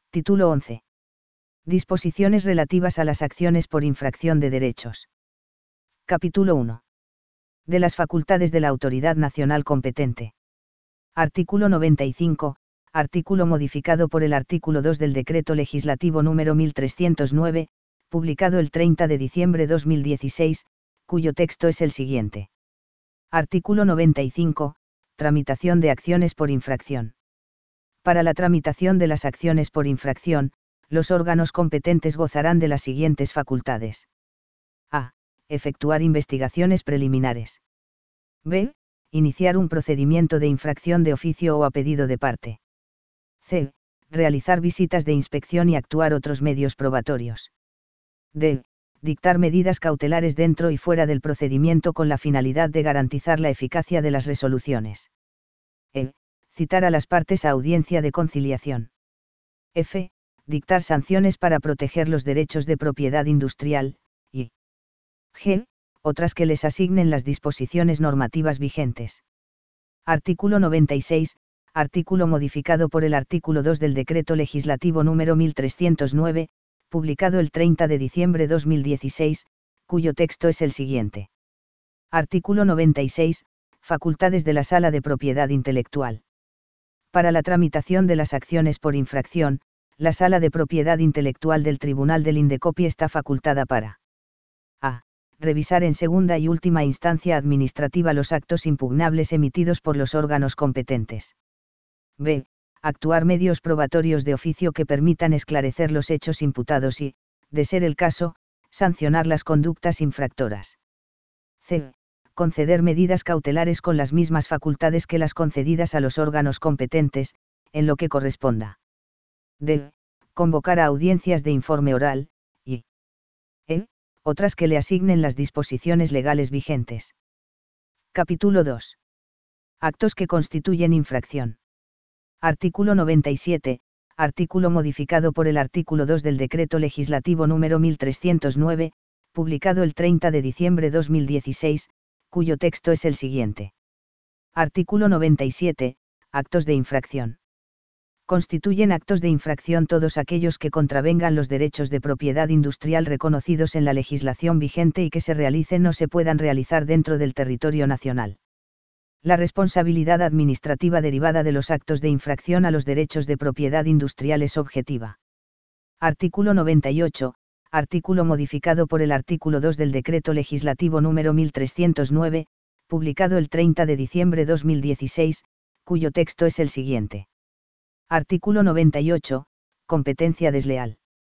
Título 11. Disposiciones relativas a las acciones por infracción de derechos. Capítulo 1. De las facultades de la autoridad nacional competente. Artículo 95. Artículo modificado por el artículo 2 del Decreto Legislativo número 1309, publicado el 30 de diciembre de 2016, cuyo texto es el siguiente. Artículo 95. Tramitación de acciones por infracción. Para la tramitación de las acciones por infracción, los órganos competentes gozarán de las siguientes facultades. A. Efectuar investigaciones preliminares. B. Iniciar un procedimiento de infracción de oficio o a pedido de parte. C. Realizar visitas de inspección y actuar otros medios probatorios. D. Dictar medidas cautelares dentro y fuera del procedimiento con la finalidad de garantizar la eficacia de las resoluciones. E. Citar a las partes a audiencia de conciliación. F. Dictar sanciones para proteger los derechos de propiedad industrial, y G. Otras que les asignen las disposiciones normativas vigentes. Artículo 96. Artículo modificado por el artículo 2 del Decreto Legislativo número 1309, publicado el 30 de diciembre de 2016, cuyo texto es el siguiente. Artículo 96. Facultades de la Sala de Propiedad Intelectual. Para la tramitación de las acciones por infracción, la Sala de Propiedad Intelectual del Tribunal del Indecopi está facultada para a. Revisar en segunda y última instancia administrativa los actos impugnables emitidos por los órganos competentes. B. Actuar medios probatorios de oficio que permitan esclarecer los hechos imputados y, de ser el caso, sancionar las conductas infractoras. C. Conceder medidas cautelares con las mismas facultades que las concedidas a los órganos competentes, en lo que corresponda. D. Convocar a audiencias de informe oral, y E. Otras que le asignen las disposiciones legales vigentes. Capítulo 2. Actos que constituyen infracción. Artículo 97. Artículo modificado por el artículo 2 del Decreto Legislativo número 1309, publicado el 30 de diciembre de 2016, cuyo texto es el siguiente. Artículo 97. Actos de infracción. Constituyen actos de infracción todos aquellos que contravengan los derechos de propiedad industrial reconocidos en la legislación vigente y que se realicen o se puedan realizar dentro del territorio nacional. La responsabilidad administrativa derivada de los actos de infracción a los derechos de propiedad industrial es objetiva. Artículo 98. Artículo modificado por el artículo 2 del Decreto Legislativo número 1309, publicado el 30 de diciembre de 2016, cuyo texto es el siguiente. Artículo 98. Competencia desleal.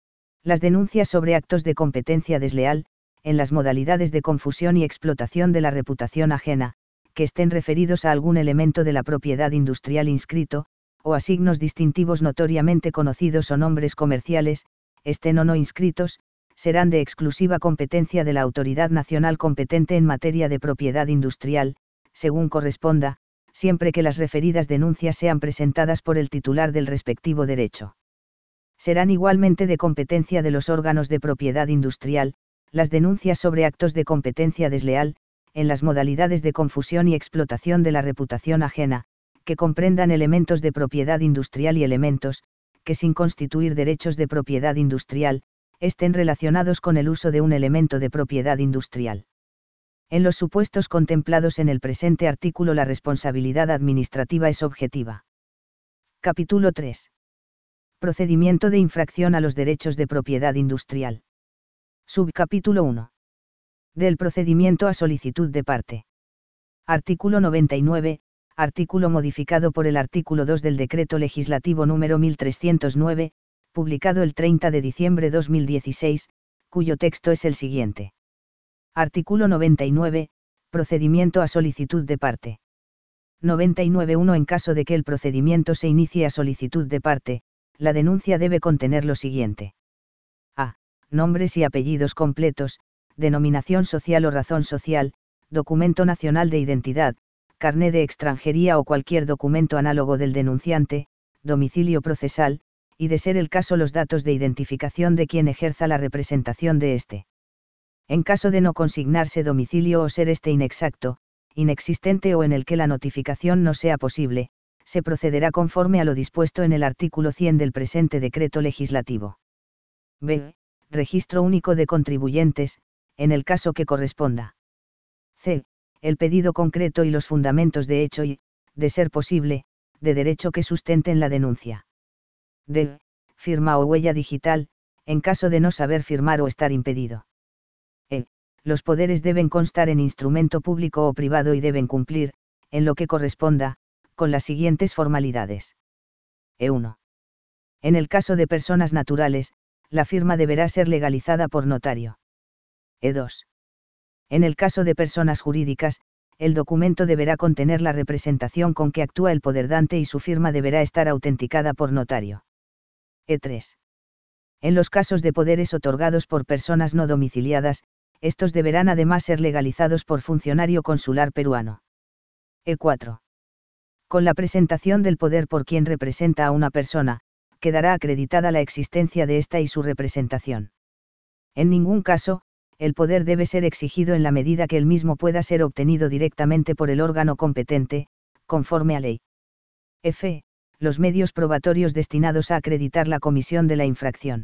Las denuncias sobre actos de competencia desleal, en las modalidades de confusión y explotación de la reputación ajena, que estén referidos a algún elemento de la propiedad industrial inscrito, o a signos distintivos notoriamente conocidos o nombres comerciales, estén o no inscritos, serán de exclusiva competencia de la autoridad nacional competente en materia de propiedad industrial, según corresponda, siempre que las referidas denuncias sean presentadas por el titular del respectivo derecho. Serán igualmente de competencia de los órganos de propiedad industrial, las denuncias sobre actos de competencia desleal, en las modalidades de confusión y explotación de la reputación ajena, que comprendan elementos de propiedad industrial y elementos, que sin constituir derechos de propiedad industrial, estén relacionados con el uso de un elemento de propiedad industrial. En los supuestos contemplados en el presente artículo la responsabilidad administrativa es objetiva. Capítulo 3. Procedimiento de infracción a los derechos de propiedad industrial. Subcapítulo 1. Del procedimiento a solicitud de parte. Artículo 99. Artículo modificado por el artículo 2 del Decreto Legislativo número 1309, publicado el 30 de diciembre de 2016, cuyo texto es el siguiente. Artículo 99. Procedimiento a solicitud de parte. 99.1. En caso de que el procedimiento se inicie a solicitud de parte, la denuncia debe contener lo siguiente. A. Nombres y apellidos completos, denominación social o razón social, documento nacional de identidad, carné de extranjería o cualquier documento análogo del denunciante, domicilio procesal, y de ser el caso los datos de identificación de quien ejerza la representación de éste. En caso de no consignarse domicilio o ser este inexacto, inexistente o en el que la notificación no sea posible, se procederá conforme a lo dispuesto en el artículo 100 del presente decreto legislativo. B. Registro único de contribuyentes, en el caso que corresponda. C. El pedido concreto y los fundamentos de hecho y, de ser posible, de derecho que sustenten la denuncia. D. Firma o huella digital, en caso de no saber firmar o estar impedido. E. Los poderes deben constar en instrumento público o privado y deben cumplir, en lo que corresponda, con las siguientes formalidades. E1. En el caso de personas naturales, la firma deberá ser legalizada por notario. E2. En el caso de personas jurídicas, el documento deberá contener la representación con que actúa el poderdante y su firma deberá estar autenticada por notario. E3. En los casos de poderes otorgados por personas no domiciliadas, estos deberán además ser legalizados por funcionario consular peruano. E4. Con la presentación del poder por quien representa a una persona, quedará acreditada la existencia de ésta y su representación. En ningún caso, el poder debe ser exigido en la medida que el mismo pueda ser obtenido directamente por el órgano competente, conforme a ley. F. Los medios probatorios destinados a acreditar la comisión de la infracción.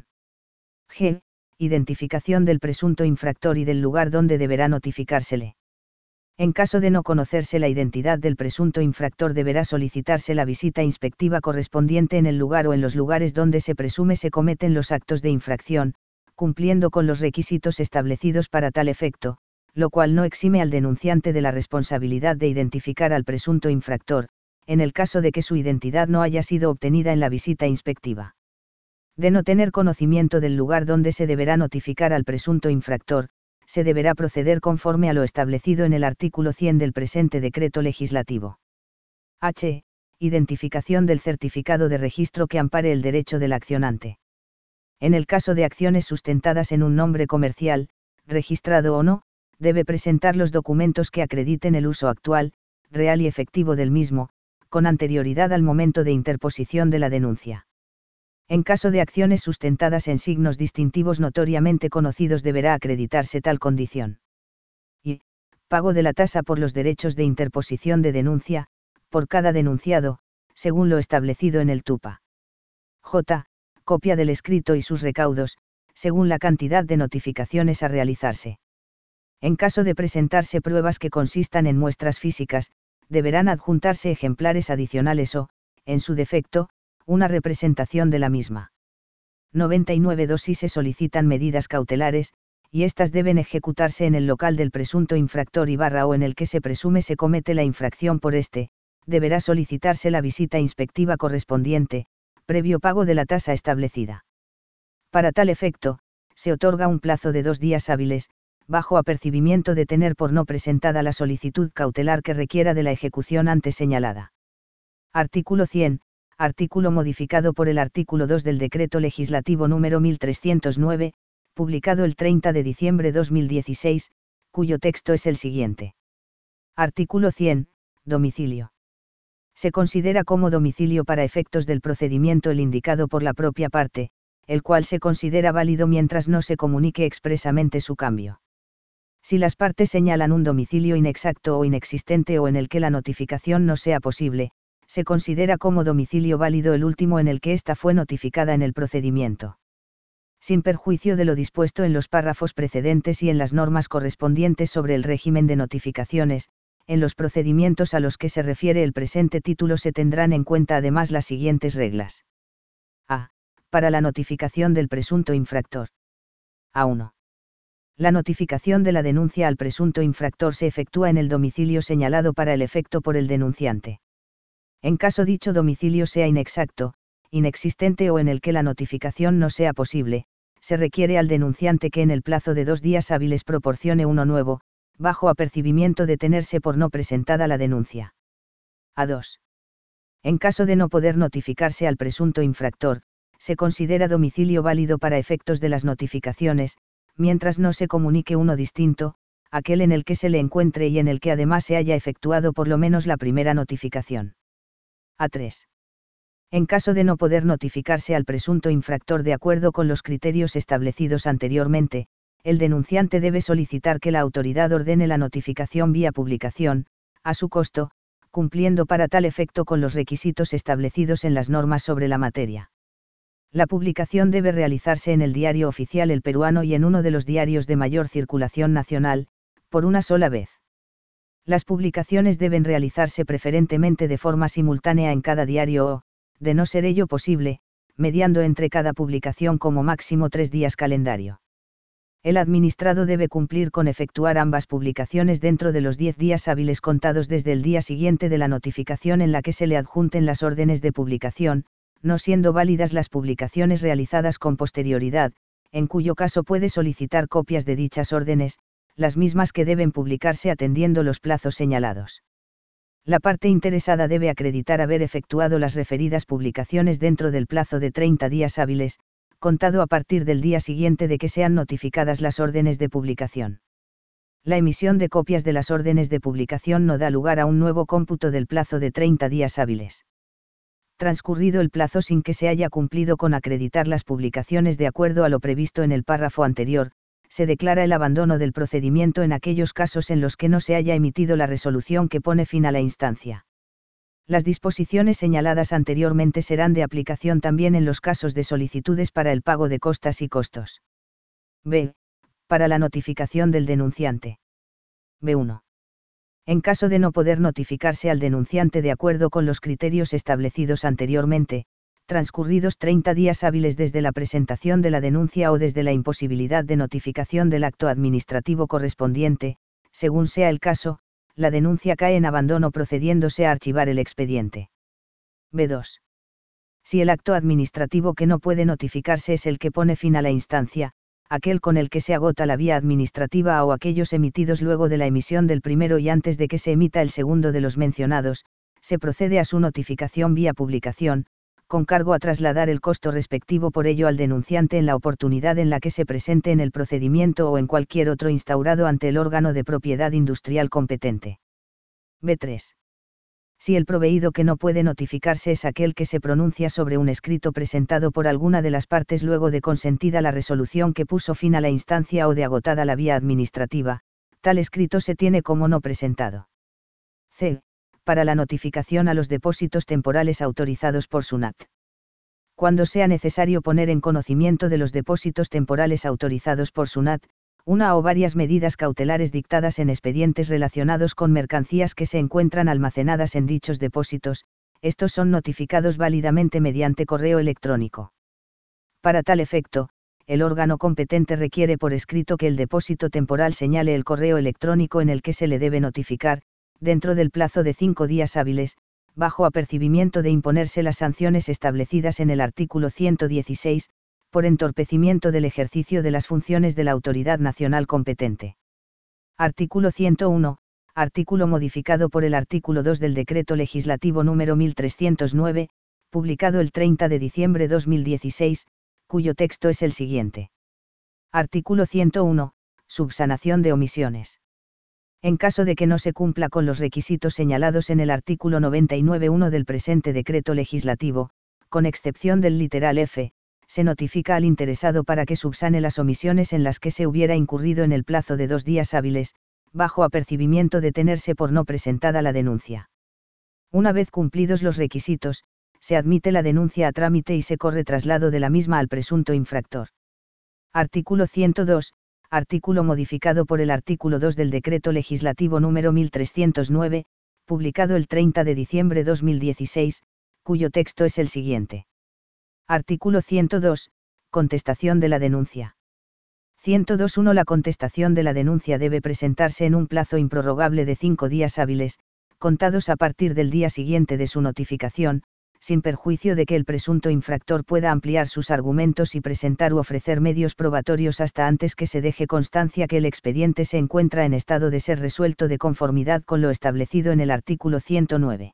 G. Identificación del presunto infractor y del lugar donde deberá notificársele. En caso de no conocerse la identidad del presunto infractor, deberá solicitarse la visita inspectiva correspondiente en el lugar o en los lugares donde se presume se cometen los actos de infracción, cumpliendo con los requisitos establecidos para tal efecto, lo cual no exime al denunciante de la responsabilidad de identificar al presunto infractor, en el caso de que su identidad no haya sido obtenida en la visita inspectiva. De no tener conocimiento del lugar donde se deberá notificar al presunto infractor, se deberá proceder conforme a lo establecido en el artículo 100 del presente decreto legislativo. H. Identificación del certificado de registro que ampare el derecho del accionante. En el caso de acciones sustentadas en un nombre comercial, registrado o no, debe presentar los documentos que acrediten el uso actual, real y efectivo del mismo, con anterioridad al momento de interposición de la denuncia. En caso de acciones sustentadas en signos distintivos notoriamente conocidos, deberá acreditarse tal condición. Y. Pago de la tasa por los derechos de interposición de denuncia, por cada denunciado, según lo establecido en el TUPA. J. Copia del escrito y sus recaudos, según la cantidad de notificaciones a realizarse. En caso de presentarse pruebas que consistan en muestras físicas, deberán adjuntarse ejemplares adicionales o, en su defecto, una representación de la misma. 99.2. Si se solicitan medidas cautelares, y éstas deben ejecutarse en el local del presunto infractor o en el que se presume se comete la infracción por este, deberá solicitarse la visita inspectiva correspondiente, previo pago de la tasa establecida. Para tal efecto, se otorga un plazo de 2 días hábiles, bajo apercibimiento de tener por no presentada la solicitud cautelar que requiera de la ejecución antes señalada. Artículo 100. Artículo modificado por el artículo 2 del Decreto Legislativo número 1309, publicado el 30 de diciembre 2016, cuyo texto es el siguiente. Artículo 100. Domicilio. Se considera como domicilio para efectos del procedimiento el indicado por la propia parte, el cual se considera válido mientras no se comunique expresamente su cambio. Si las partes señalan un domicilio inexacto o inexistente o en el que la notificación no sea posible, se considera como domicilio válido el último en el que ésta fue notificada en el procedimiento. Sin perjuicio de lo dispuesto en los párrafos precedentes y en las normas correspondientes sobre el régimen de notificaciones, en los procedimientos a los que se refiere el presente título se tendrán en cuenta además las siguientes reglas. A. Para la notificación del presunto infractor. A1. La notificación de la denuncia al presunto infractor se efectúa en el domicilio señalado para el efecto por el denunciante. En caso dicho domicilio sea inexacto, inexistente o en el que la notificación no sea posible, se requiere al denunciante que en el plazo de 2 días hábiles proporcione uno nuevo, bajo apercibimiento de tenerse por no presentada la denuncia. A2. En caso de no poder notificarse al presunto infractor, se considera domicilio válido para efectos de las notificaciones, mientras no se comunique uno distinto, aquel en el que se le encuentre y en el que además se haya efectuado por lo menos la primera notificación. A3. En caso de no poder notificarse al presunto infractor de acuerdo con los criterios establecidos anteriormente, el denunciante debe solicitar que la autoridad ordene la notificación vía publicación, a su costo, cumpliendo para tal efecto con los requisitos establecidos en las normas sobre la materia. La publicación debe realizarse en el Diario Oficial El Peruano y en uno de los diarios de mayor circulación nacional, por una sola vez. Las publicaciones deben realizarse preferentemente de forma simultánea en cada diario o, de no ser ello posible, mediando entre cada publicación como máximo 3 días calendario. El administrado debe cumplir con efectuar ambas publicaciones dentro de los 10 días hábiles contados desde el día siguiente de la notificación en la que se le adjunten las órdenes de publicación, no siendo válidas las publicaciones realizadas con posterioridad, en cuyo caso puede solicitar copias de dichas órdenes, las mismas que deben publicarse atendiendo los plazos señalados. La parte interesada debe acreditar haber efectuado las referidas publicaciones dentro del plazo de 30 días hábiles, contado a partir del día siguiente de que sean notificadas las órdenes de publicación. La emisión de copias de las órdenes de publicación no da lugar a un nuevo cómputo del plazo de 30 días hábiles. Transcurrido el plazo sin que se haya cumplido con acreditar las publicaciones de acuerdo a lo previsto en el párrafo anterior, se declara el abandono del procedimiento en aquellos casos en los que no se haya emitido la resolución que pone fin a la instancia. Las disposiciones señaladas anteriormente serán de aplicación también en los casos de solicitudes para el pago de costas y costos. B. Para la notificación del denunciante. B1. En caso de no poder notificarse al denunciante de acuerdo con los criterios establecidos anteriormente, transcurridos 30 días hábiles desde la presentación de la denuncia o desde la imposibilidad de notificación del acto administrativo correspondiente, según sea el caso, la denuncia cae en abandono procediéndose a archivar el expediente. B2. Si el acto administrativo que no puede notificarse es el que pone fin a la instancia, aquel con el que se agota la vía administrativa o aquellos emitidos luego de la emisión del primero y antes de que se emita el segundo de los mencionados, se procede a su notificación vía publicación, con cargo a trasladar el costo respectivo por ello al denunciante en la oportunidad en la que se presente en el procedimiento o en cualquier otro instaurado ante el órgano de propiedad industrial competente. B3. Si el proveído que no puede notificarse es aquel que se pronuncia sobre un escrito presentado por alguna de las partes luego de consentida la resolución que puso fin a la instancia o de agotada la vía administrativa, tal escrito se tiene como no presentado. C. Para la notificación a los depósitos temporales autorizados por SUNAT. Cuando sea necesario poner en conocimiento de los depósitos temporales autorizados por SUNAT, una o varias medidas cautelares dictadas en expedientes relacionados con mercancías que se encuentran almacenadas en dichos depósitos, estos son notificados válidamente mediante correo electrónico. Para tal efecto, el órgano competente requiere por escrito que el depósito temporal señale el correo electrónico en el que se le debe notificar, dentro del plazo de 5 días hábiles, bajo apercibimiento de imponerse las sanciones establecidas en el artículo 116, por entorpecimiento del ejercicio de las funciones de la autoridad nacional competente. Artículo 101, artículo modificado por el artículo 2 del Decreto Legislativo número 1309, publicado el 30 de diciembre de 2016, cuyo texto es el siguiente. Artículo 101, subsanación de omisiones. En caso de que no se cumpla con los requisitos señalados en el artículo 99.1 del presente decreto legislativo, con excepción del literal F, se notifica al interesado para que subsane las omisiones en las que se hubiera incurrido en el plazo de 2 días hábiles, bajo apercibimiento de tenerse por no presentada la denuncia. Una vez cumplidos los requisitos, se admite la denuncia a trámite y se corre traslado de la misma al presunto infractor. Artículo 102, artículo modificado por el artículo 2 del Decreto Legislativo número 1309, publicado el 30 de diciembre de 2016, cuyo texto es el siguiente. Artículo 102, contestación de la denuncia. 102.1 La contestación de la denuncia debe presentarse en un plazo improrrogable de 5 días hábiles, contados a partir del día siguiente de su notificación, sin perjuicio de que el presunto infractor pueda ampliar sus argumentos y presentar u ofrecer medios probatorios hasta antes que se deje constancia que el expediente se encuentra en estado de ser resuelto de conformidad con lo establecido en el artículo 109.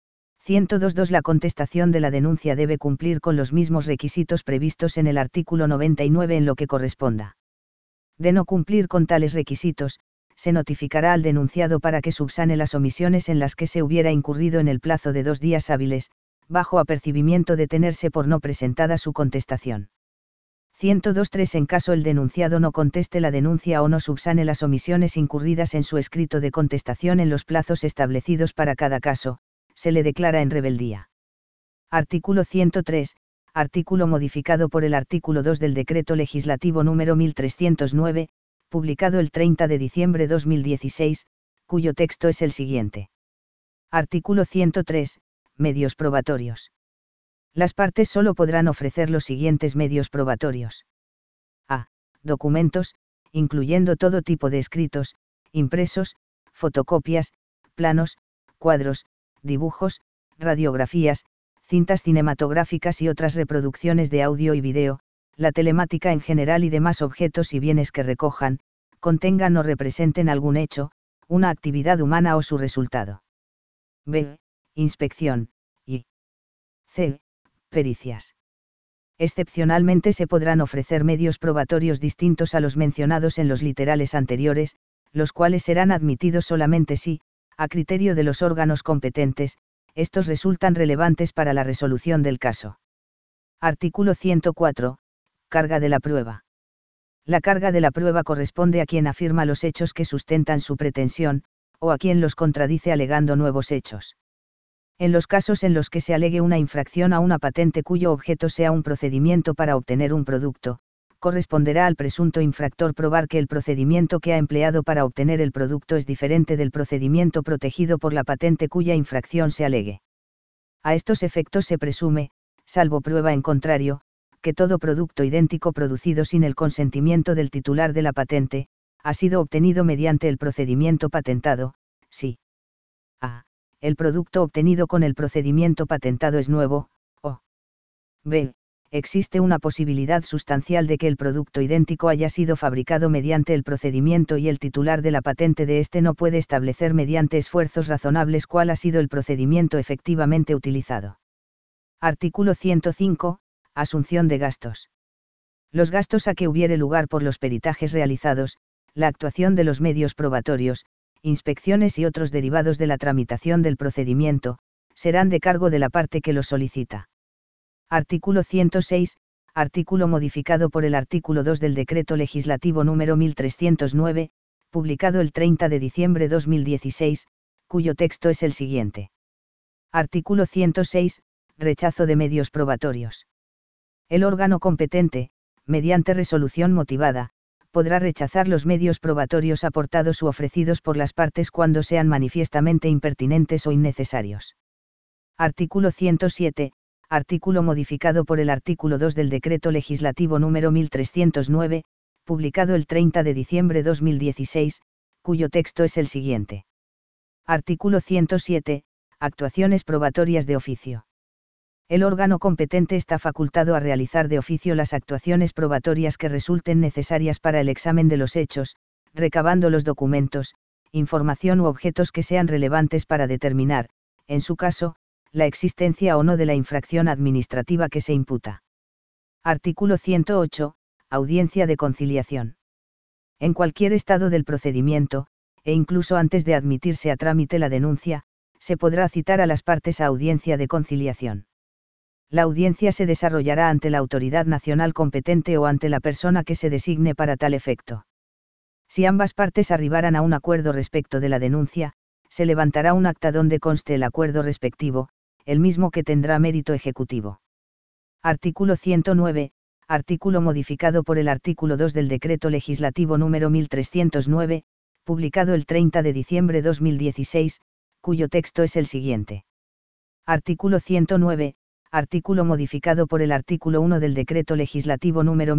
102.2 La contestación de la denuncia debe cumplir con los mismos requisitos previstos en el artículo 99 en lo que corresponda. De no cumplir con tales requisitos, se notificará al denunciado para que subsane las omisiones en las que se hubiera incurrido en el plazo de 2 días hábiles, bajo apercibimiento de tenerse por no presentada su contestación. 102.3 En caso el denunciado no conteste la denuncia o no subsane las omisiones incurridas en su escrito de contestación en los plazos establecidos para cada caso, se le declara en rebeldía. Artículo 103. Artículo modificado por el artículo 2 del Decreto Legislativo número 1309, publicado el 30 de diciembre de 2016, cuyo texto es el siguiente. Artículo 103. Medios probatorios. Las partes solo podrán ofrecer los siguientes medios probatorios. A. Documentos, incluyendo todo tipo de escritos, impresos, fotocopias, planos, cuadros, dibujos, radiografías, cintas cinematográficas y otras reproducciones de audio y video, la telemática en general y demás objetos y bienes que recojan, contengan o representen algún hecho, una actividad humana o su resultado. B. Inspección, y C. Pericias. Excepcionalmente se podrán ofrecer medios probatorios distintos a los mencionados en los literales anteriores, los cuales serán admitidos solamente si, a criterio de los órganos competentes, estos resultan relevantes para la resolución del caso. Artículo 104. Carga de la prueba. La carga de la prueba corresponde a quien afirma los hechos que sustentan su pretensión, o a quien los contradice alegando nuevos hechos. En los casos en los que se alegue una infracción a una patente cuyo objeto sea un procedimiento para obtener un producto, corresponderá al presunto infractor probar que el procedimiento que ha empleado para obtener el producto es diferente del procedimiento protegido por la patente cuya infracción se alegue. A estos efectos se presume, salvo prueba en contrario, que todo producto idéntico producido sin el consentimiento del titular de la patente, ha sido obtenido mediante el procedimiento patentado, si a. El producto obtenido con el procedimiento patentado es nuevo, o b. Existe una posibilidad sustancial de que el producto idéntico haya sido fabricado mediante el procedimiento y el titular de la patente de este no puede establecer mediante esfuerzos razonables cuál ha sido el procedimiento efectivamente utilizado. Artículo 105. Asunción de gastos. Los gastos a que hubiere lugar por los peritajes realizados, la actuación de los medios probatorios, inspecciones y otros derivados de la tramitación del procedimiento, serán de cargo de la parte que los solicita. Artículo 106. Artículo modificado por el artículo 2 del Decreto Legislativo número 1309, publicado el 30 de diciembre de 2016, cuyo texto es el siguiente. Artículo 106. Rechazo de medios probatorios. El órgano competente, mediante resolución motivada, podrá rechazar los medios probatorios aportados u ofrecidos por las partes cuando sean manifiestamente impertinentes o innecesarios. Artículo 107. Artículo modificado por el artículo 2 del Decreto Legislativo número 1309, publicado el 30 de diciembre de 2016, cuyo texto es el siguiente. Artículo 107. Actuaciones probatorias de oficio. El órgano competente está facultado a realizar de oficio las actuaciones probatorias que resulten necesarias para el examen de los hechos, recabando los documentos, información u objetos que sean relevantes para determinar, en su caso, la existencia o no de la infracción administrativa que se imputa. Artículo 108. Audiencia de conciliación. En cualquier estado del procedimiento, e incluso antes de admitirse a trámite la denuncia, se podrá citar a las partes a audiencia de conciliación. La audiencia se desarrollará ante la autoridad nacional competente o ante la persona que se designe para tal efecto. Si ambas partes arribaran a un acuerdo respecto de la denuncia, se levantará un acta donde conste el acuerdo respectivo, el mismo que tendrá mérito ejecutivo. Artículo 109. Artículo modificado por el artículo 2 del Decreto Legislativo número 1309, publicado el 30 de diciembre de 2016, cuyo texto es el siguiente. Artículo 109. Artículo modificado por el artículo 1 del Decreto Legislativo número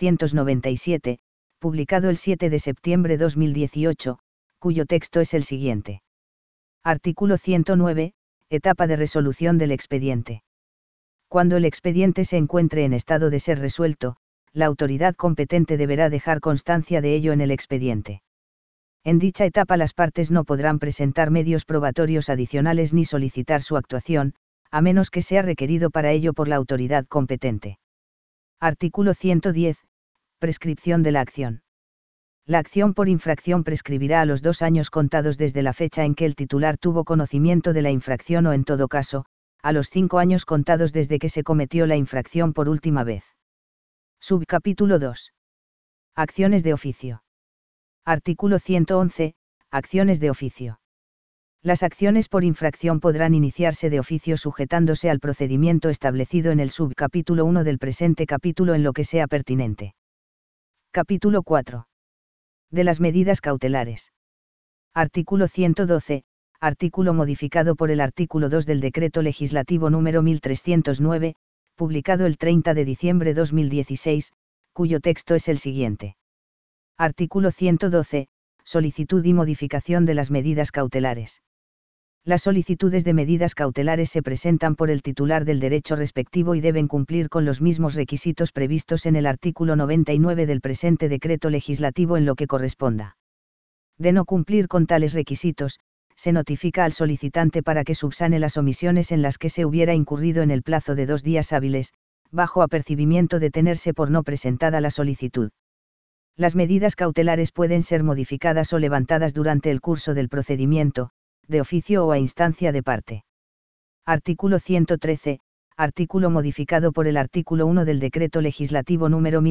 1397, publicado el 7 de septiembre de 2018, cuyo texto es el siguiente. Artículo 109. Etapa de resolución del expediente. Cuando el expediente se encuentre en estado de ser resuelto, la autoridad competente deberá dejar constancia de ello en el expediente. En dicha etapa las partes no podrán presentar medios probatorios adicionales ni solicitar su actuación, a menos que sea requerido para ello por la autoridad competente. Artículo 110. Prescripción de la acción. La acción por infracción prescribirá a los 2 años contados desde la fecha en que el titular tuvo conocimiento de la infracción o en todo caso, a los 5 años contados desde que se cometió la infracción por última vez. Subcapítulo 2. Acciones de oficio. Artículo 111. Acciones de oficio. Las acciones por infracción podrán iniciarse de oficio sujetándose al procedimiento establecido en el subcapítulo 1 del presente capítulo en lo que sea pertinente. Capítulo 4. De las medidas cautelares. Artículo 112. Artículo modificado por el artículo 2 del Decreto Legislativo número 1309, publicado el 30 de diciembre 2016, cuyo texto es el siguiente. Artículo 112. Solicitud y modificación de las medidas cautelares. Las solicitudes de medidas cautelares se presentan por el titular del derecho respectivo y deben cumplir con los mismos requisitos previstos en el artículo 99 del presente decreto legislativo en lo que corresponda. De no cumplir con tales requisitos, se notifica al solicitante para que subsane las omisiones en las que se hubiera incurrido en el plazo de 2 días hábiles, bajo apercibimiento de tenerse por no presentada la solicitud. Las medidas cautelares pueden ser modificadas o levantadas durante el curso del procedimiento, de oficio o a instancia de parte. Artículo 113. Artículo modificado por el artículo 1 del Decreto Legislativo número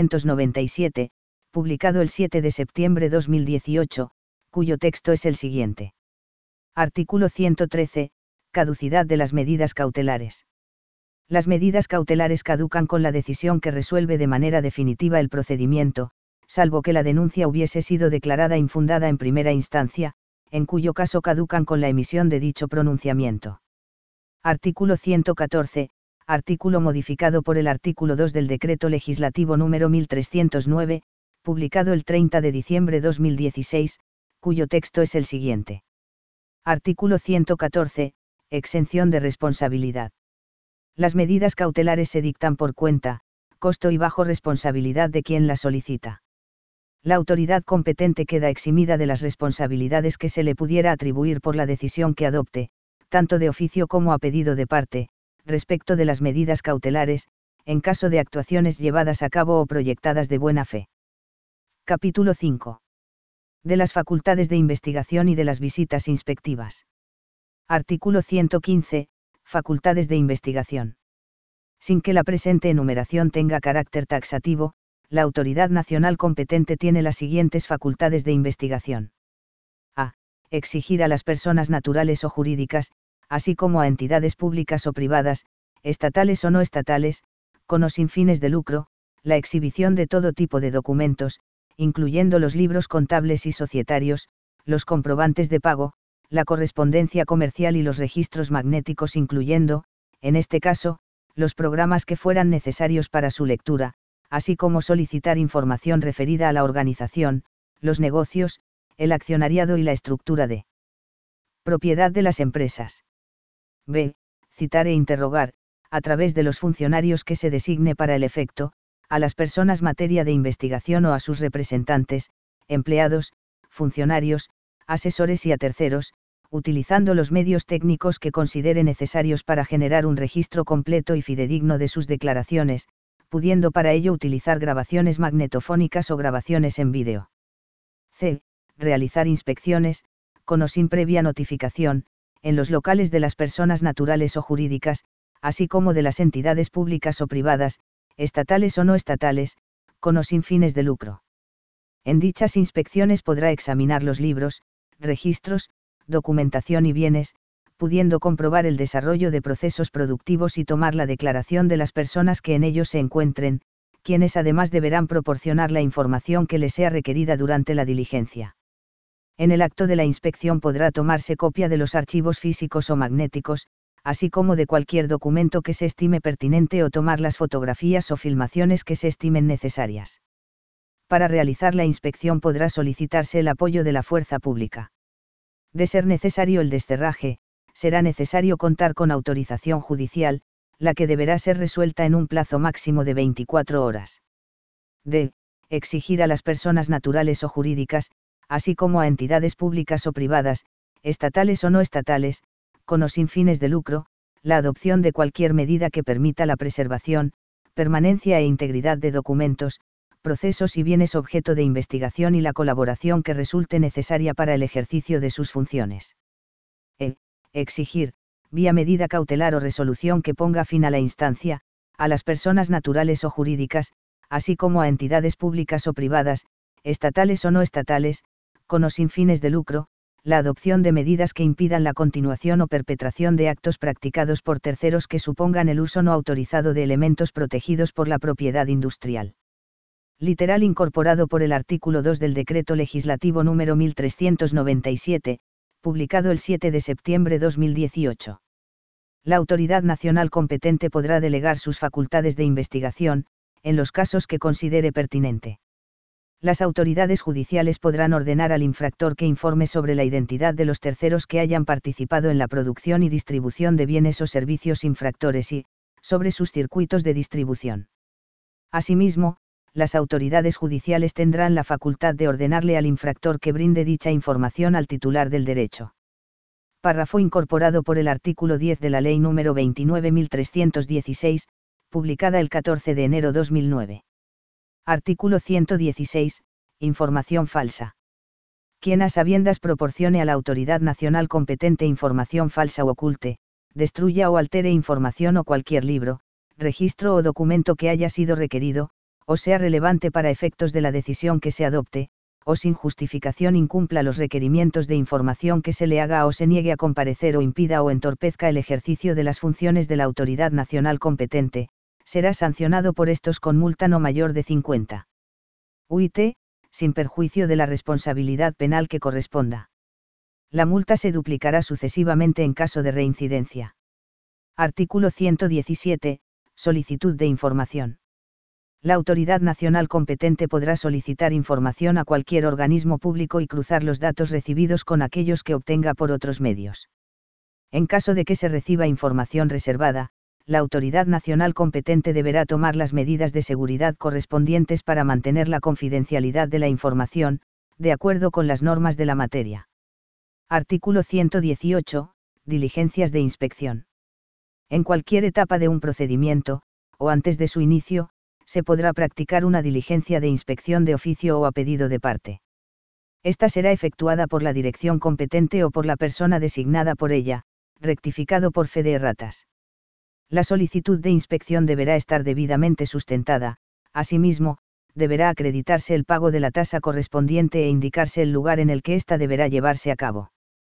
1397, publicado el 7 de septiembre 2018, cuyo texto es el siguiente. Artículo 113. Caducidad de las medidas cautelares. Las medidas cautelares caducan con la decisión que resuelve de manera definitiva el procedimiento, salvo que la denuncia hubiese sido declarada infundada en primera instancia, en cuyo caso caducan con la emisión de dicho pronunciamiento. Artículo 114. Artículo modificado por el artículo 2 del Decreto Legislativo número 1309, publicado el 30 de diciembre 2016, cuyo texto es el siguiente. Artículo 114. Exención de responsabilidad. Las medidas cautelares se dictan por cuenta, costo y bajo responsabilidad de quien las solicita. La autoridad competente queda eximida de las responsabilidades que se le pudiera atribuir por la decisión que adopte, tanto de oficio como a pedido de parte, respecto de las medidas cautelares, en caso de actuaciones llevadas a cabo o proyectadas de buena fe. Capítulo 5. De las facultades de investigación y de las visitas inspectivas. Artículo 115. Facultades de investigación. Sin que la presente enumeración tenga carácter taxativo, la autoridad nacional competente tiene las siguientes facultades de investigación. A. Exigir a las personas naturales o jurídicas, así como a entidades públicas o privadas, estatales o no estatales, con o sin fines de lucro, la exhibición de todo tipo de documentos, incluyendo los libros contables y societarios, los comprobantes de pago, la correspondencia comercial y los registros magnéticos incluyendo, en este caso, los programas que fueran necesarios para su lectura, así como solicitar información referida a la organización, los negocios, el accionariado y la estructura de propiedad de las empresas. B. Citar e interrogar, a través de los funcionarios que se designe para el efecto, a las personas materia de investigación o a sus representantes, empleados, funcionarios, asesores y a terceros, utilizando los medios técnicos que considere necesarios para generar un registro completo y fidedigno de sus declaraciones, pudiendo para ello utilizar grabaciones magnetofónicas o grabaciones en vídeo. C. Realizar inspecciones, con o sin previa notificación, en los locales de las personas naturales o jurídicas, así como de las entidades públicas o privadas, estatales o no estatales, con o sin fines de lucro. En dichas inspecciones podrá examinar los libros, registros, documentación y bienes, pudiendo comprobar el desarrollo de procesos productivos y tomar la declaración de las personas que en ellos se encuentren, quienes además deberán proporcionar la información que les sea requerida durante la diligencia. En el acto de la inspección podrá tomarse copia de los archivos físicos o magnéticos, así como de cualquier documento que se estime pertinente o tomar las fotografías o filmaciones que se estimen necesarias. Para realizar la inspección podrá solicitarse el apoyo de la fuerza pública. De ser necesario el desterraje, será necesario contar con autorización judicial, la que deberá ser resuelta en un plazo máximo de 24 horas. D. Exigir a las personas naturales o jurídicas, así como a entidades públicas o privadas, estatales o no estatales, con o sin fines de lucro, la adopción de cualquier medida que permita la preservación, permanencia e integridad de documentos, procesos y bienes objeto de investigación y la colaboración que resulte necesaria para el ejercicio de sus funciones. E. Exigir, vía medida cautelar o resolución que ponga fin a la instancia, a las personas naturales o jurídicas, así como a entidades públicas o privadas, estatales o no estatales, con o sin fines de lucro, la adopción de medidas que impidan la continuación o perpetración de actos practicados por terceros que supongan el uso no autorizado de elementos protegidos por la propiedad industrial. Literal incorporado por el artículo 2 del Decreto Legislativo número 1397, publicado el 7 de septiembre de 2018. La autoridad nacional competente podrá delegar sus facultades de investigación, en los casos que considere pertinente. Las autoridades judiciales podrán ordenar al infractor que informe sobre la identidad de los terceros que hayan participado en la producción y distribución de bienes o servicios infractores y, sobre sus circuitos de distribución. Asimismo, las autoridades judiciales tendrán la facultad de ordenarle al infractor que brinde dicha información al titular del derecho. Párrafo incorporado por el artículo 10 de la Ley número 29.316, publicada el 14 de enero 2009. Artículo 116. Información falsa. Quien a sabiendas proporcione a la autoridad nacional competente información falsa o oculte, destruya o altere información o cualquier libro, registro o documento que haya sido requerido, o sea relevante para efectos de la decisión que se adopte, o sin justificación incumpla los requerimientos de información que se le haga o se niegue a comparecer o impida o entorpezca el ejercicio de las funciones de la autoridad nacional competente, será sancionado por estos con multa no mayor de 50 UIT, sin perjuicio de la responsabilidad penal que corresponda. La multa se duplicará sucesivamente en caso de reincidencia. Artículo 117. Solicitud de información. La autoridad nacional competente podrá solicitar información a cualquier organismo público y cruzar los datos recibidos con aquellos que obtenga por otros medios. En caso de que se reciba información reservada, la autoridad nacional competente deberá tomar las medidas de seguridad correspondientes para mantener la confidencialidad de la información, de acuerdo con las normas de la materia. Artículo 118. Diligencias de inspección. En cualquier etapa de un procedimiento, o antes de su inicio, se podrá practicar una diligencia de inspección de oficio o a pedido de parte. Esta será efectuada por la dirección competente o por la persona designada por ella, rectificado por fe de erratas. La solicitud de inspección deberá estar debidamente sustentada, asimismo, deberá acreditarse el pago de la tasa correspondiente e indicarse el lugar en el que ésta deberá llevarse a cabo.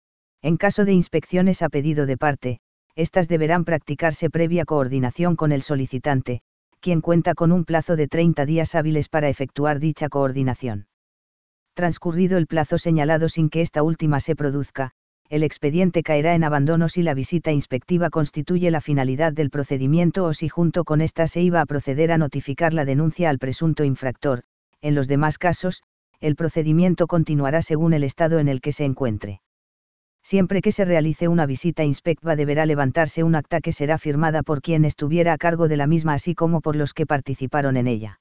En caso de inspecciones a pedido de parte, estas deberán practicarse previa coordinación con el solicitante, quien cuenta con un plazo de 30 días hábiles para efectuar dicha coordinación. Transcurrido el plazo señalado sin que esta última se produzca, el expediente caerá en abandono si la visita inspectiva constituye la finalidad del procedimiento o si junto con ésta se iba a proceder a notificar la denuncia al presunto infractor. En los demás casos, el procedimiento continuará según el estado en el que se encuentre. Siempre que se realice una visita inspectiva deberá levantarse un acta que será firmada por quien estuviera a cargo de la misma así como por los que participaron en ella.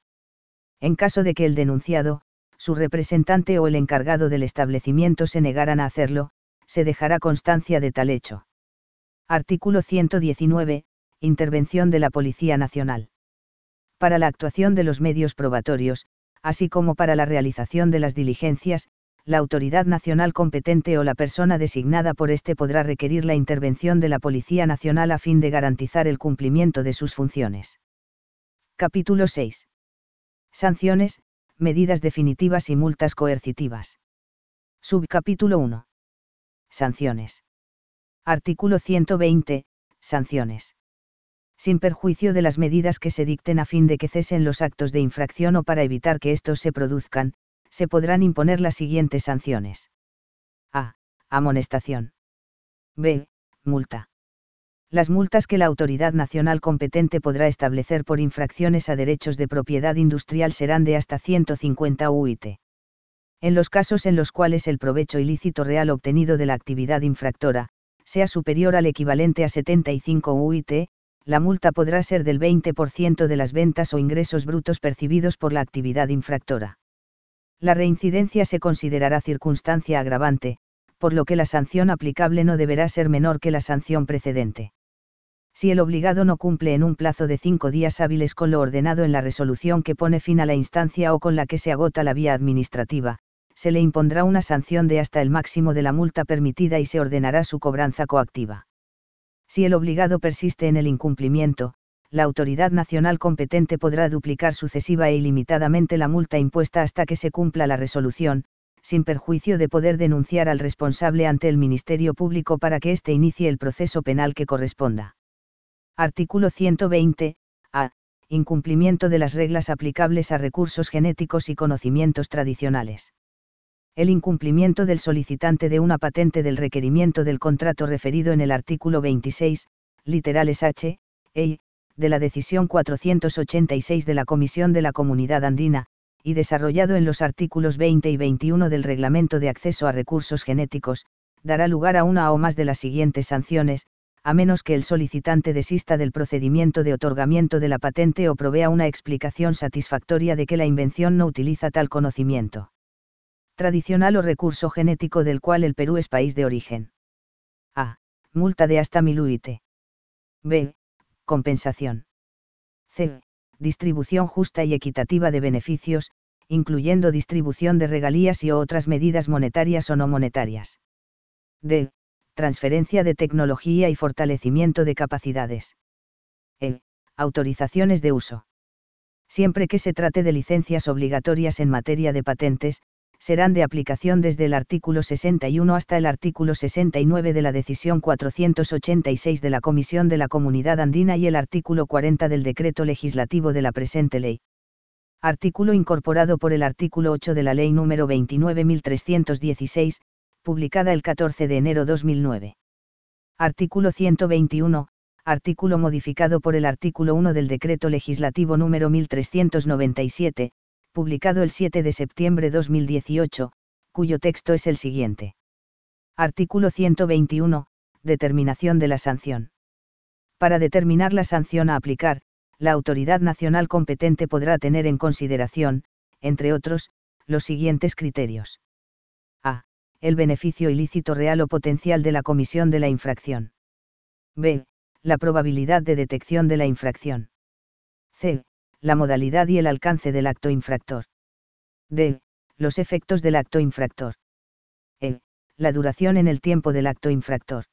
En caso de que el denunciado, su representante o el encargado del establecimiento se negaran a hacerlo, se dejará constancia de tal hecho. Artículo 119. Intervención de la Policía Nacional. Para la actuación de los medios probatorios, así como para la realización de las diligencias, la autoridad nacional competente o la persona designada por éste podrá requerir la intervención de la Policía Nacional a fin de garantizar el cumplimiento de sus funciones. Capítulo 6. Sanciones, medidas definitivas y multas coercitivas. Subcapítulo 1. Sanciones. Artículo 120. Sanciones. Sin perjuicio de las medidas que se dicten a fin de que cesen los actos de infracción o para evitar que estos se produzcan, se podrán imponer las siguientes sanciones. A. Amonestación. B. Multa. Las multas que la autoridad nacional competente podrá establecer por infracciones a derechos de propiedad industrial serán de hasta 150 UIT. En los casos en los cuales el provecho ilícito real obtenido de la actividad infractora sea superior al equivalente a 75 UIT, la multa podrá ser del 20% de las ventas o ingresos brutos percibidos por la actividad infractora. La reincidencia se considerará circunstancia agravante, por lo que la sanción aplicable no deberá ser menor que la sanción precedente. Si el obligado no cumple en un plazo de 5 días hábiles con lo ordenado en la resolución que pone fin a la instancia o con la que se agota la vía administrativa, se le impondrá una sanción de hasta el máximo de la multa permitida y se ordenará su cobranza coactiva. Si el obligado persiste en el incumplimiento, la autoridad nacional competente podrá duplicar sucesiva e ilimitadamente la multa impuesta hasta que se cumpla la resolución, sin perjuicio de poder denunciar al responsable ante el Ministerio Público para que éste inicie el proceso penal que corresponda. Artículo 120. A. Incumplimiento de las reglas aplicables a recursos genéticos y conocimientos tradicionales. El incumplimiento del solicitante de una patente del requerimiento del contrato referido en el artículo 26, literales H, e I, de la decisión 486 de la Comisión de la Comunidad Andina, y desarrollado en los artículos 20 y 21 del Reglamento de Acceso a Recursos Genéticos, dará lugar a una o más de las siguientes sanciones, a menos que el solicitante desista del procedimiento de otorgamiento de la patente o provea una explicación satisfactoria de que la invención no utiliza tal conocimiento tradicional o recurso genético del cual el Perú es país de origen. A. Multa de hasta 1000 UIT. B. Compensación. C. Distribución justa y equitativa de beneficios, incluyendo distribución de regalías y otras medidas monetarias o no monetarias. D. Transferencia de tecnología y fortalecimiento de capacidades. E. Autorizaciones de uso. Siempre que se trate de licencias obligatorias en materia de patentes, serán de aplicación desde el artículo 61 hasta el artículo 69 de la Decisión 486 de la Comisión de la Comunidad Andina y el artículo 40 del Decreto Legislativo de la presente ley. Artículo incorporado por el artículo 8 de la Ley nº 29.316, publicada el 14 de enero 2009. Artículo 121, artículo modificado por el artículo 1 del Decreto Legislativo nº 1397, publicado el 7 de septiembre 2018, cuyo texto es el siguiente. Artículo 121, determinación de la sanción. Para determinar la sanción a aplicar, la autoridad nacional competente podrá tener en consideración, entre otros, los siguientes criterios. A. El beneficio ilícito real o potencial de la comisión de la infracción. B. La probabilidad de detección de la infracción. C. La modalidad y el alcance del acto infractor. D. Los efectos del acto infractor. E. La duración en el tiempo del acto infractor.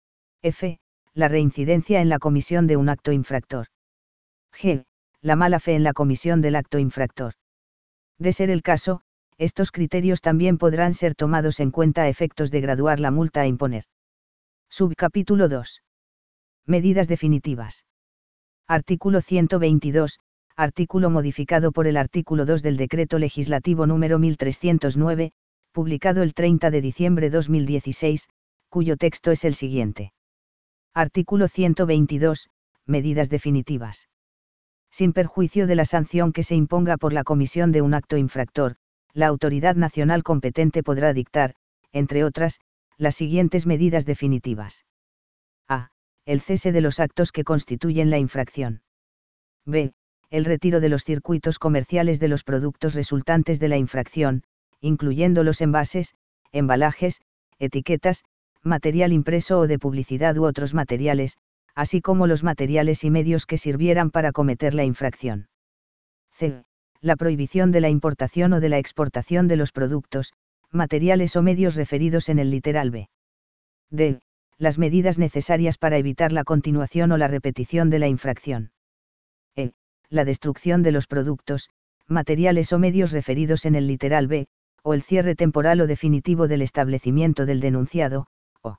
F. La reincidencia en la comisión de un acto infractor. G. La mala fe en la comisión del acto infractor. De ser el caso, estos criterios también podrán ser tomados en cuenta a efectos de graduar la multa a imponer. Subcapítulo 2. Medidas definitivas. Artículo 122, artículo modificado por el artículo 2 del Decreto Legislativo número 1309, publicado el 30 de diciembre 2016, cuyo texto es el siguiente. Artículo 122, medidas definitivas. Sin perjuicio de la sanción que se imponga por la comisión de un acto infractor, la autoridad nacional competente podrá dictar, entre otras, las siguientes medidas definitivas. A. El cese de los actos que constituyen la infracción. B. El retiro de los circuitos comerciales de los productos resultantes de la infracción, incluyendo los envases, embalajes, etiquetas, material impreso o de publicidad u otros materiales, así como los materiales y medios que sirvieran para cometer la infracción. C. La prohibición de la importación o de la exportación de los productos, materiales o medios referidos en el literal B. D. Las medidas necesarias para evitar la continuación o la repetición de la infracción. E. La destrucción de los productos, materiales o medios referidos en el literal B, o el cierre temporal o definitivo del establecimiento del denunciado, o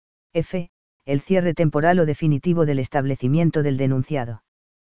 F. El cierre temporal o definitivo del establecimiento del denunciado.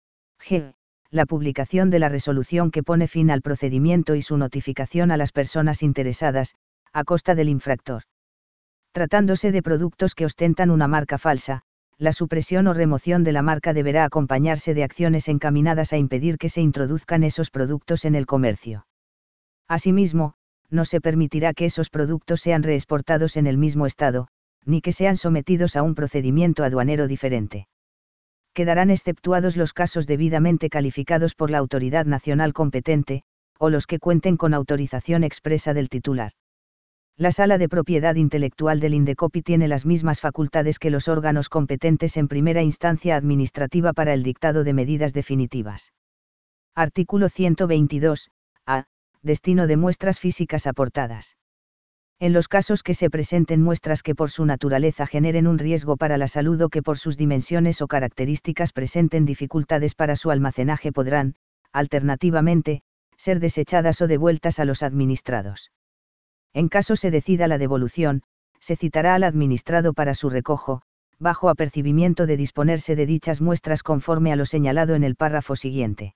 G. La publicación de la resolución que pone fin al procedimiento y su notificación a las personas interesadas, a costa del infractor. Tratándose de productos que ostentan una marca falsa, la supresión o remoción de la marca deberá acompañarse de acciones encaminadas a impedir que se introduzcan esos productos en el comercio. Asimismo, no se permitirá que esos productos sean reexportados en el mismo estado, ni que sean sometidos a un procedimiento aduanero diferente. Quedarán exceptuados los casos debidamente calificados por la autoridad nacional competente, o los que cuenten con autorización expresa del titular. La Sala de Propiedad Intelectual del INDECOPI tiene las mismas facultades que los órganos competentes en primera instancia administrativa para el dictado de medidas definitivas. Artículo 122. A. Destino de muestras físicas aportadas. En los casos que se presenten muestras que por su naturaleza generen un riesgo para la salud o que por sus dimensiones o características presenten dificultades para su almacenaje podrán, alternativamente, ser desechadas o devueltas a los administrados. En caso se decida la devolución, se citará al administrado para su recojo, bajo apercibimiento de disponerse de dichas muestras conforme a lo señalado en el párrafo siguiente.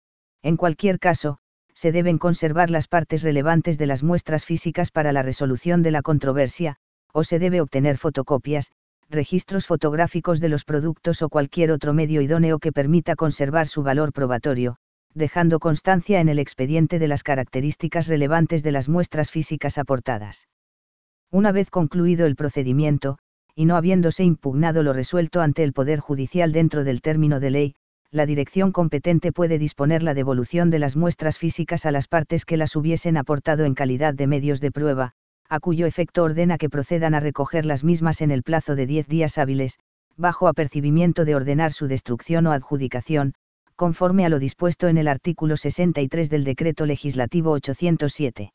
En cualquier caso, se deben conservar las partes relevantes de las muestras físicas para la resolución de la controversia, o se debe obtener fotocopias, registros fotográficos de los productos o cualquier otro medio idóneo que permita conservar su valor probatorio, dejando constancia en el expediente de las características relevantes de las muestras físicas aportadas. Una vez concluido el procedimiento, y no habiéndose impugnado lo resuelto ante el Poder Judicial dentro del término de ley, la dirección competente puede disponer la devolución de las muestras físicas a las partes que las hubiesen aportado en calidad de medios de prueba, a cuyo efecto ordena que procedan a recoger las mismas en el plazo de 10 días hábiles, bajo apercibimiento de ordenar su destrucción o adjudicación, conforme a lo dispuesto en el artículo 63 del Decreto Legislativo 807.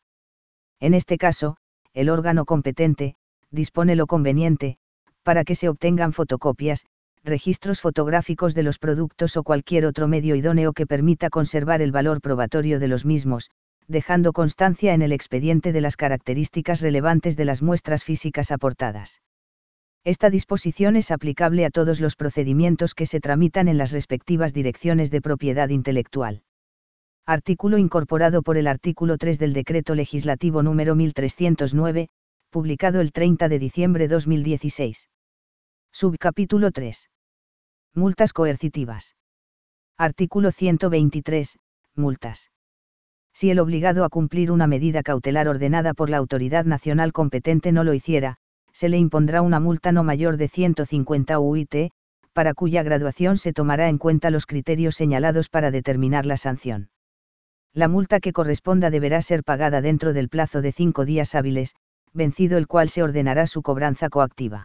En este caso, el órgano competente dispone lo conveniente, para que se obtengan fotocopias, registros fotográficos de los productos o cualquier otro medio idóneo que permita conservar el valor probatorio de los mismos, dejando constancia en el expediente de las características relevantes de las muestras físicas aportadas. Esta disposición es aplicable a todos los procedimientos que se tramitan en las respectivas direcciones de propiedad intelectual. Artículo incorporado por el artículo 3 del Decreto Legislativo número 1309, publicado el 30 de diciembre de 2016. Subcapítulo 3. Multas coercitivas. Artículo 123. Multas. Si el obligado a cumplir una medida cautelar ordenada por la autoridad nacional competente no lo hiciera, se le impondrá una multa no mayor de 150 UIT, para cuya graduación se tomará en cuenta los criterios señalados para determinar la sanción. La multa que corresponda deberá ser pagada dentro del plazo de 5 días hábiles, vencido el cual se ordenará su cobranza coactiva.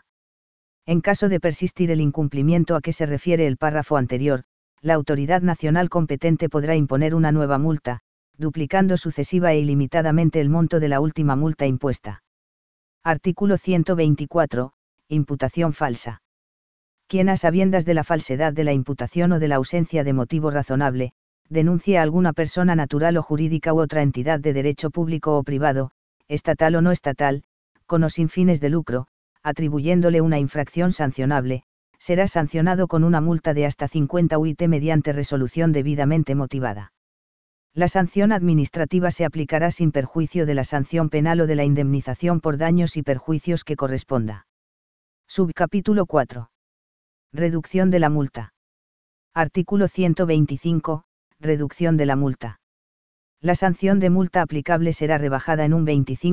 En caso de persistir el incumplimiento a que se refiere el párrafo anterior, la autoridad nacional competente podrá imponer una nueva multa, duplicando sucesiva e ilimitadamente el monto de la última multa impuesta. Artículo 124. Imputación falsa. Quien a sabiendas de la falsedad de la imputación o de la ausencia de motivo razonable, denuncie a alguna persona natural o jurídica u otra entidad de derecho público o privado, estatal o no estatal, con o sin fines de lucro, atribuyéndole una infracción sancionable, será sancionado con una multa de hasta 50 UIT mediante resolución debidamente motivada. La sanción administrativa se aplicará sin perjuicio de la sanción penal o de la indemnización por daños y perjuicios que corresponda. Subcapítulo 4. Reducción de la multa. Artículo 125. Reducción de la multa. La sanción de multa aplicable será rebajada en un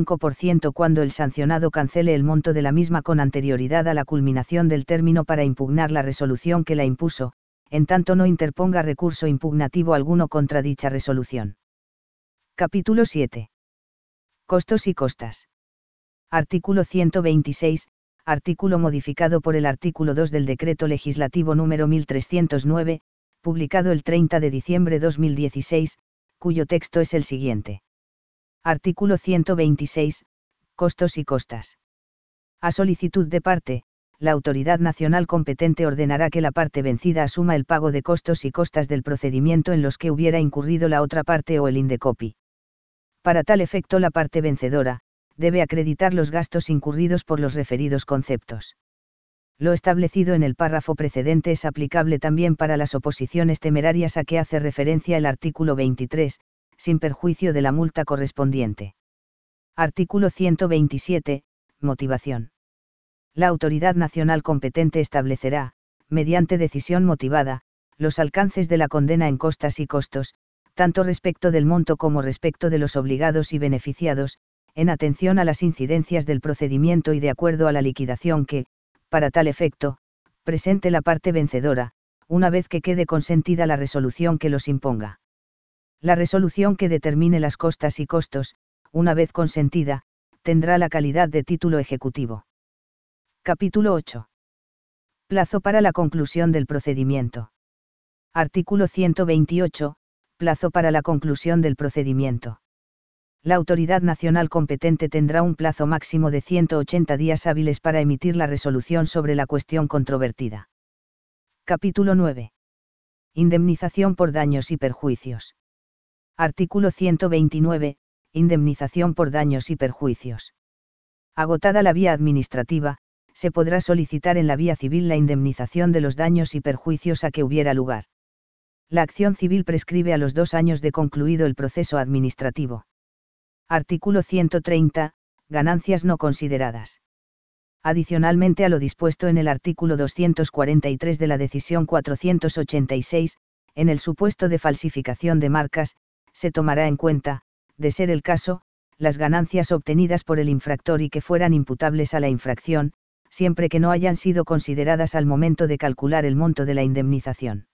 25% cuando el sancionado cancele el monto de la misma con anterioridad a la culminación del término para impugnar la resolución que la impuso, en tanto no interponga recurso impugnativo alguno contra dicha resolución. Capítulo 7. Costos y costas. Artículo 126, artículo modificado por el artículo 2 del Decreto Legislativo número 1309, publicado el 30 de diciembre de 2016, cuyo texto es el siguiente. Artículo 126, costos y costas. A solicitud de parte, la autoridad nacional competente ordenará que la parte vencida asuma el pago de costos y costas del procedimiento en los que hubiera incurrido la otra parte o el INDECOPI. Para tal efecto, la parte vencedora debe acreditar los gastos incurridos por los referidos conceptos. Lo establecido en el párrafo precedente es aplicable también para las oposiciones temerarias a que hace referencia el artículo 23, sin perjuicio de la multa correspondiente. Artículo 127. Motivación. La autoridad nacional competente establecerá, mediante decisión motivada, los alcances de la condena en costas y costos, tanto respecto del monto como respecto de los obligados y beneficiados, en atención a las incidencias del procedimiento y de acuerdo a la liquidación que, para tal efecto, presente la parte vencedora, una vez que quede consentida la resolución que los imponga. La resolución que determine las costas y costos, una vez consentida, tendrá la calidad de título ejecutivo. Capítulo 8. Plazo para la conclusión del procedimiento. Artículo 128. Plazo para la conclusión del procedimiento. La autoridad nacional competente tendrá un plazo máximo de 180 días hábiles para emitir la resolución sobre la cuestión controvertida. Capítulo 9. Indemnización por daños y perjuicios. Artículo 129. Indemnización por daños y perjuicios. Agotada la vía administrativa, se podrá solicitar en la vía civil la indemnización de los daños y perjuicios a que hubiera lugar. La acción civil prescribe a los 2 años de concluido el proceso administrativo. Artículo 130. Ganancias no consideradas. Adicionalmente a lo dispuesto en el artículo 243 de la Decisión 486, en el supuesto de falsificación de marcas, se tomará en cuenta, de ser el caso, las ganancias obtenidas por el infractor y que fueran imputables a la infracción, siempre que no hayan sido consideradas al momento de calcular el monto de la indemnización.